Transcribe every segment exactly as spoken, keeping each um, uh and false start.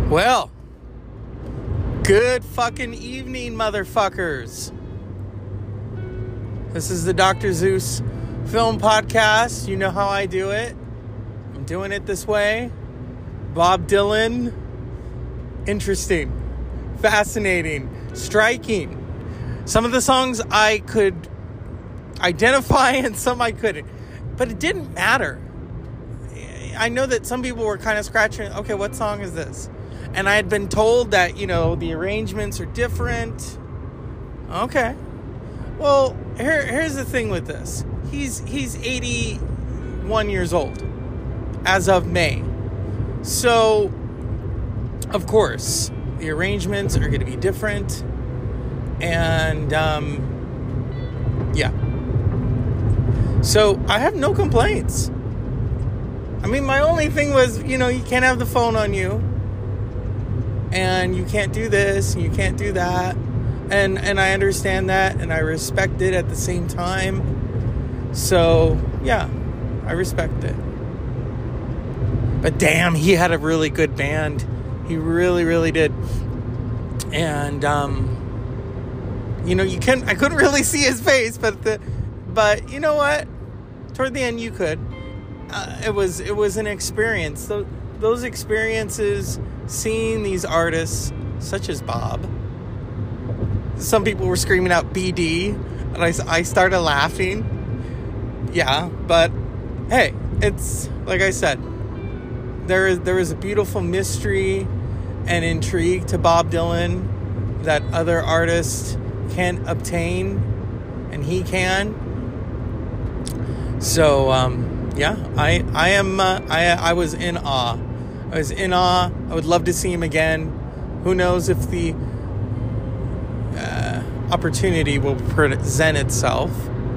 Well, good fucking evening, motherfuckers. This is the Doctor Zeus Film Podcast. You know how I do it. I'm doing it this way. Bob Dylan. Interesting. Fascinating. Striking. Some of the songs I could identify and some I couldn't. But it didn't matter. I know that some people were kind of scratching, okay, what song is this? And I had been told that, you know, the arrangements are different. Okay. Well, here, here's the thing with this. He's he's eighty-one years old as of May. So, of course, the arrangements are going to be different. And, um, yeah. So, I have no complaints. I mean, my only thing was, you know, you can't have the phone on you. And you can't do this, and you can't do that. And and I understand that, and I respect it at the same time. So, yeah, I respect it. But damn, he had a really good band. He really, really did. And, um, you know, you can I couldn't really see his face, but the, but you know what? Toward the end, you could. Uh, it was it was an experience. So those experiences, seeing these artists such as Bob. Some people were screaming out B D, and I, I started laughing. Yeah, but hey, it's like I said, there is there is a beautiful mystery and intrigue to Bob Dylan that other artists can't obtain, and he can. So um, yeah, I I am uh, I I was in awe. I was in awe. I would love to see him again. Who knows if the uh, opportunity will present itself.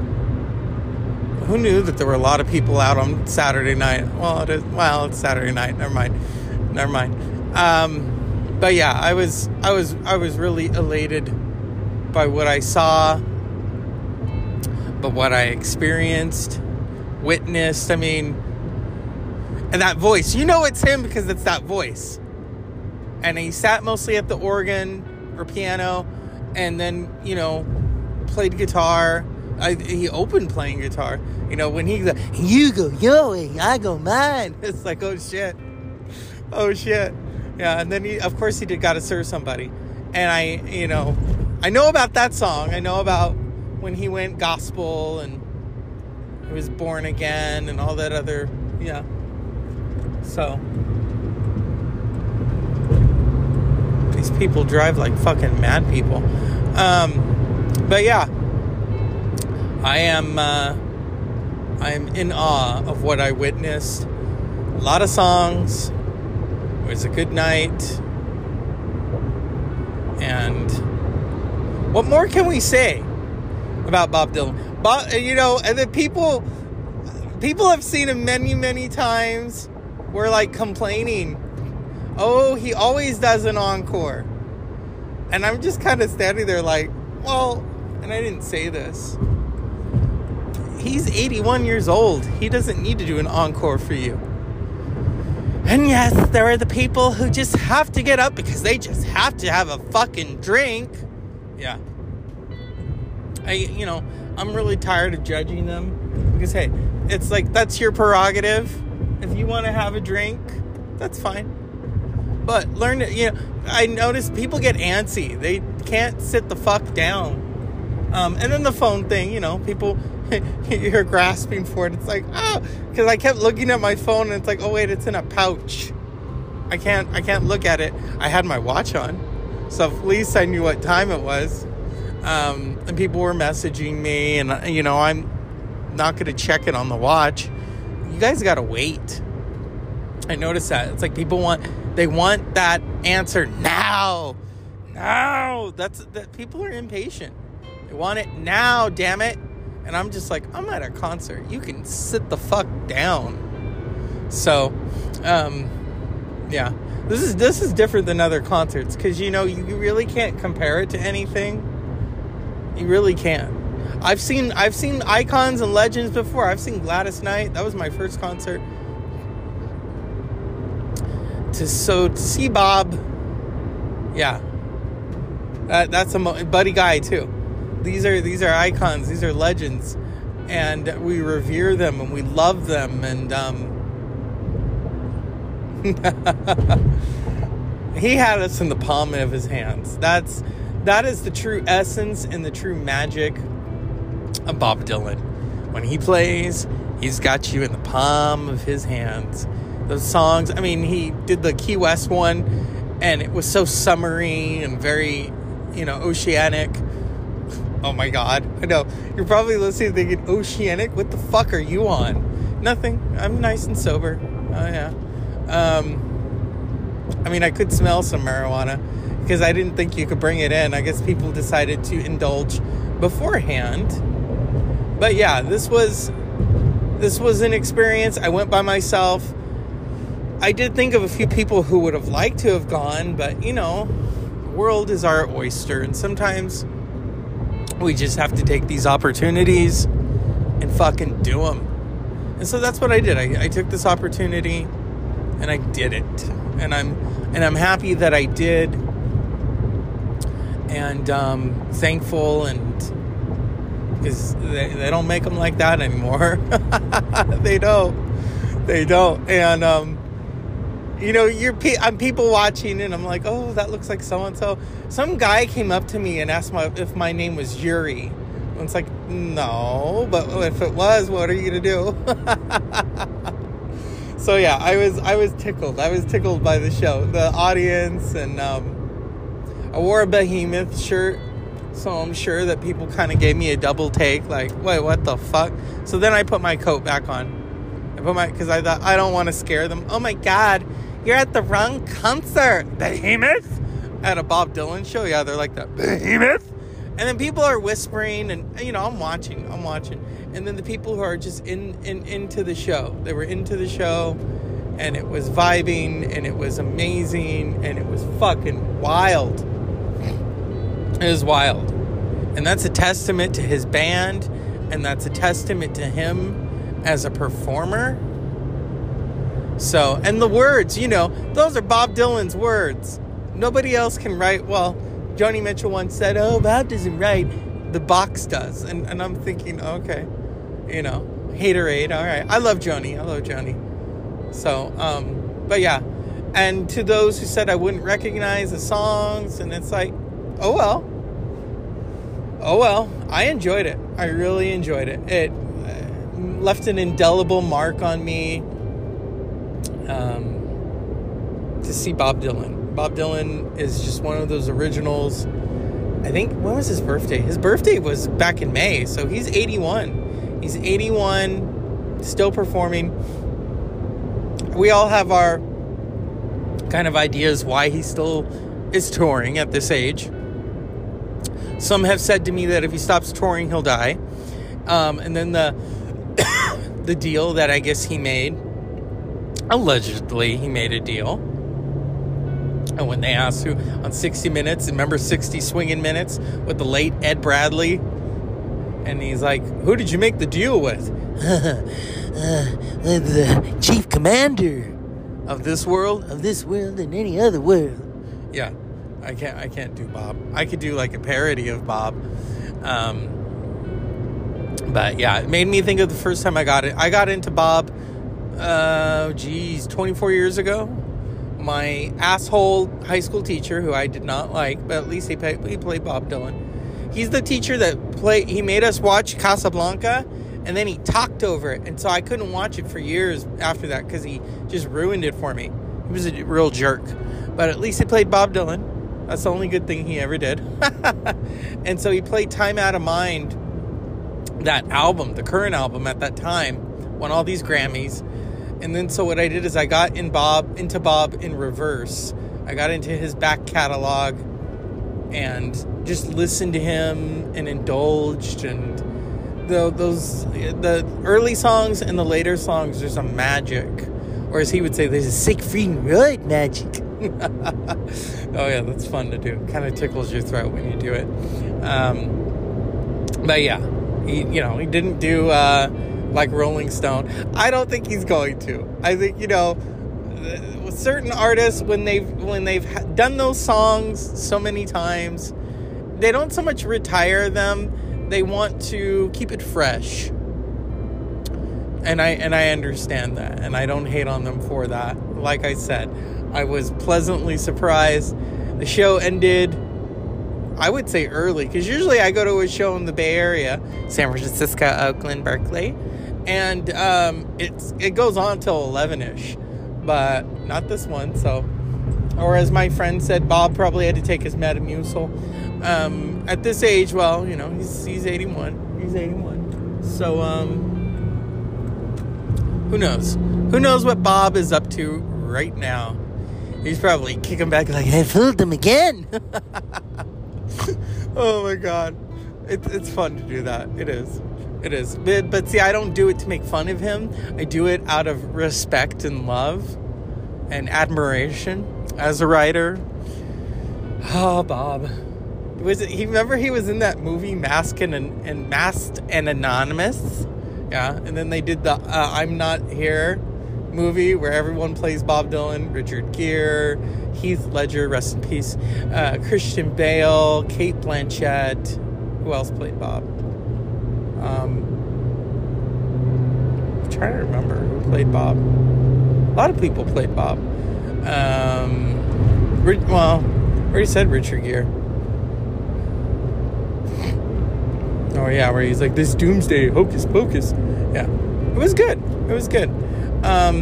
Who knew that there were a lot of people out on Saturday night? Well, it is, well, it's Saturday night. Never mind. Never mind. Um, but yeah, I was, I was, I was really elated by what I saw, but what I experienced, witnessed. I mean. And that voice, you know it's him because it's that voice. And he sat mostly at the organ or piano and then, you know, played guitar. I, he opened playing guitar. You know, when he's like, you go your way, I go mine. It's like, oh, shit. Oh, shit. Yeah, and then, he, of course, he did Gotta Serve Somebody. And I, you know, I know about that song. I know about when he went gospel and he was born again and all that other, yeah. So, these people drive like fucking mad people. Um, but yeah, I am, uh, I am in awe of what I witnessed. A lot of songs. It was a good night. And what more can we say about Bob Dylan? Bob, you know, and the people, people have seen him many, many times. We're like complaining, oh, he always does an encore. And I'm just kind of standing there like, well, and I didn't say this. He's eighty-one years old. He doesn't need to do an encore for you. And yes, there are the people who just have to get up because they just have to have a fucking drink. Yeah. I, you know, I'm really tired of judging them. Because, hey, it's like, that's your prerogative. If you want to have a drink, that's fine. But learn to, you know, I notice people get antsy. They can't sit the fuck down. Um, and then the phone thing, you know, people, you're grasping for it. It's like, ah, because I kept looking at my phone and it's like, oh, wait, it's in a pouch. I can't, I can't look at it. I had my watch on. So at least I knew what time it was. Um, and people were messaging me and, you know, I'm not going to check it on the watch. You guys gotta wait. I noticed that. It's like people want, they want that answer now. Now. That's, that people are impatient. They want it now, damn it. And I'm just like, I'm at a concert. You can sit the fuck down. So, um, yeah. This is, this is different than other concerts. Because, you know, you really can't compare it to anything. You really can't. I've seen I've seen icons and legends before. I've seen Gladys Knight. That was my first concert. to so to see Bob, yeah, uh, that's a mo- Buddy Guy too. These are these are icons. These are legends, and we revere them and we love them. And um, he had us in the palm of his hands. That's that is the true essence and the true magic of Bob Dylan. When he plays, he's got you in the palm of his hands. Those songs, I mean, he did the Key West one, and it was so summery and very, you know, oceanic. Oh my God. I know. You're probably listening thinking, oceanic? What the fuck are you on? Nothing. I'm nice and sober. Oh, yeah. Um, I mean, I could smell some marijuana because I didn't think you could bring it in. I guess people decided to indulge beforehand. But yeah, this was this was an experience. I went by myself. I did think of a few people who would have liked to have gone, but, you know, the world is our oyster, and sometimes we just have to take these opportunities and fucking do them. And so that's what I did. I, I took this opportunity and I did it. And I'm and I'm happy that I did. And um, thankful, and because they, they don't make them like that anymore. They don't. They don't. And um, you know, you're pe- I'm people watching, and I'm like, oh, that looks like so and so. Some guy came up to me and asked my if my name was Yuri. And it's like, no, but if it was, what are you gonna do? So yeah, I was I was tickled. I was tickled by the show, the audience, and um, I wore a Behemoth shirt, so I'm sure that people kind of gave me a double take, like, wait, what the fuck? So then I put my coat back on. I put my because I thought I don't want to scare them. Oh my God, you're at the wrong concert, Behemoth, at a Bob Dylan show. Yeah, they're like that, Behemoth. And then people are whispering, and, you know, I'm watching, I'm watching. And then the people who are just in, in into the show, they were into the show, and it was vibing, and it was amazing, and it was fucking wild. It was wild. And that's a testament to his band, and that's a testament to him as a performer. So, and the words, you know, those are Bob Dylan's words. Nobody else can write, well, Joni Mitchell once said, oh, Bob doesn't write, the box does. And and I'm thinking, okay, you know, haterade, all right. I love Joni, I love Joni. So, um, but yeah. And to those who said I wouldn't recognize the songs, and it's like, oh well. Oh well, I enjoyed it. I really enjoyed it. It uh, left an indelible mark on me um, to see Bob Dylan. Bob Dylan is just one of those originals. I think, when was his birthday? His birthday was back in May, so he's eighty-one. He's eighty-one, still performing. We all have our kind of ideas why he still is touring at this age. Some have said to me that if he stops touring, he'll die. Um, and then the the deal that I guess he made, allegedly he made a deal. And when they asked who on sixty minutes, remember sixty swinging minutes with the late Ed Bradley? And he's like, who did you make the deal with? uh, the chief commander of this world, of this world and any other world. Yeah, I can't I can't do Bob. I could do like a parody of Bob. Um, but yeah, it made me think of the first time I got it. I got into Bob, uh, geez, twenty-four years ago. My asshole high school teacher, who I did not like, but at least he played, he played Bob Dylan. He's the teacher that played, he made us watch Casablanca, and then he talked over it. And so I couldn't watch it for years after that because he just ruined it for me. He was a real jerk. But at least he played Bob Dylan. That's the only good thing he ever did. And so he played Time Out of Mind, that album, the current album at that time, won all these Grammys. And then so what I did is I got in Bob into Bob in reverse. I got into his back catalog and just listened to him and indulged, and the those the early songs and the later songs, there's a magic, or as he would say, there's a Siegfried Roy magic. Oh yeah, that's fun to do. Kind of tickles your throat when you do it. Um, but yeah, he you know he didn't do. Uh, like Rolling Stone. I don't think he's going to. I think, you know, with certain artists, when they've when they've done those songs so many times, they don't so much retire them, they want to keep it fresh. And I and I understand that, and I don't hate on them for that. Like I said, I was pleasantly surprised. The show ended, I would say, early, because usually I go to a show in the Bay Area, San Francisco, Oakland, Berkeley, and um, it's it goes on till eleven-ish, but not this one. So, or as my friend said, Bob probably had to take his Metamucil. Um, at this age, well, you know, he's he's eighty-one. He's eighty-one. So, um, who knows? Who knows what Bob is up to right now? He's probably kicking back like, I fooled him again. Oh my God. It, it's fun to do that. It is. It is. But, but see, I don't do it to make fun of him. I do it out of respect and love and admiration as a writer. Oh, Bob. Was it, he remember he was in that movie Masked and, and Masked and Anonymous? Yeah. And then they did the uh, I'm Not Here movie where everyone plays Bob Dylan. Richard Gere, Heath Ledger, rest in peace, uh, Christian Bale, Cate Blanchett. Who else played Bob? Um, I'm trying to remember who played Bob. A lot of people played Bob. Um, well, I already said Richard Gere. Oh yeah, where he's like, this doomsday hocus pocus. Yeah, it was good. It was good. Um,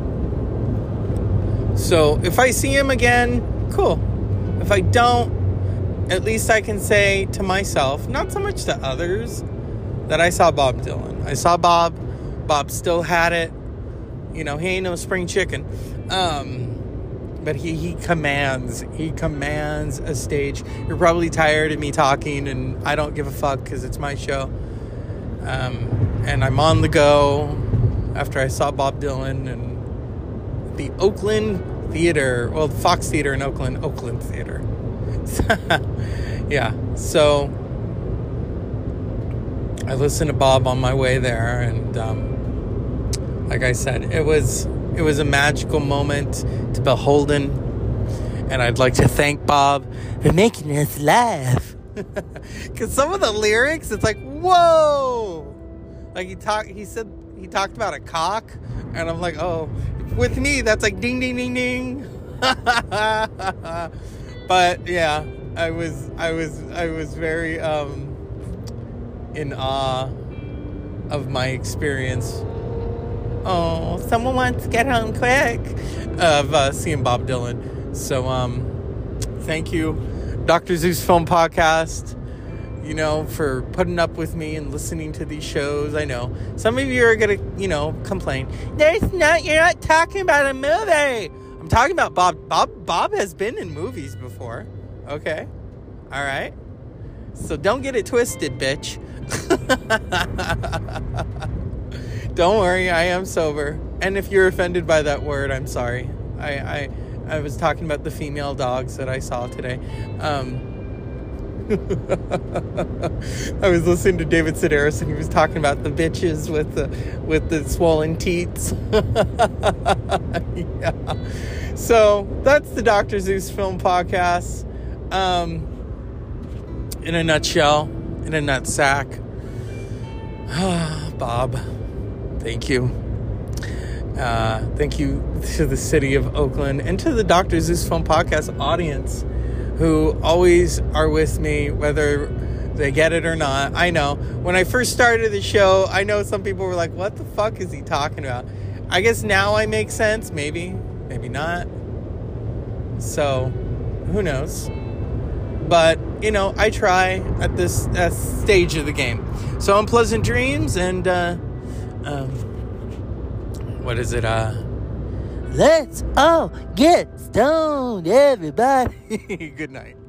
so if I see him again, cool. If I don't, at least I can say to myself, not so much to others, that I saw Bob Dylan. I saw Bob. Bob still had it. You know, he ain't no spring chicken. Um, but he, he commands, he commands a stage. You're probably tired of me talking, and I don't give a fuck because it's my show. Um, and I'm on the go. After I saw Bob Dylan and the Oakland Theater, well, Fox Theater in Oakland, Oakland Theater. Yeah, so I listened to Bob on my way there, and um, like I said, it was it was a magical moment to beholden, and I'd like to thank Bob for making us laugh. Because some of the lyrics, it's like, whoa! Like he talked, he said. He talked about a cock, and I'm like, oh, with me, that's like ding, ding, ding, ding. But yeah, I was, I was, I was very um, in awe of my experience. Oh, someone wants to get home quick of uh, seeing Bob Dylan. So, um, thank you, Doctor Zeus Film Podcast. You know, for putting up with me and listening to these shows. I know some of you are gonna, you know, complain. There's not. You're not talking about a movie. I'm talking about Bob. Bob. Bob has been in movies before. Okay, all right. So don't get it twisted, bitch. Don't worry, I am sober. And if you're offended by that word, I'm sorry. I I, I was talking about the female dogs that I saw today. Um. I was listening to David Sedaris, and he was talking about the bitches with the with the swollen teats. Yeah. So that's the Doctor Zeus Film Podcast. Um, in a nutshell, in a nutsack. Bob, thank you. Uh, thank you to the city of Oakland and to the Doctor Zeus Film Podcast audience, who always are with me, whether they get it or not. I know. When I first started the show, I know some people were like, what the fuck is he talking about? I guess now I make sense. Maybe. Maybe not. So, who knows? But, you know, I try at this uh, stage of the game. So, unpleasant dreams, and, uh, um, what is it, uh... let's all get stoned, everybody. Good night.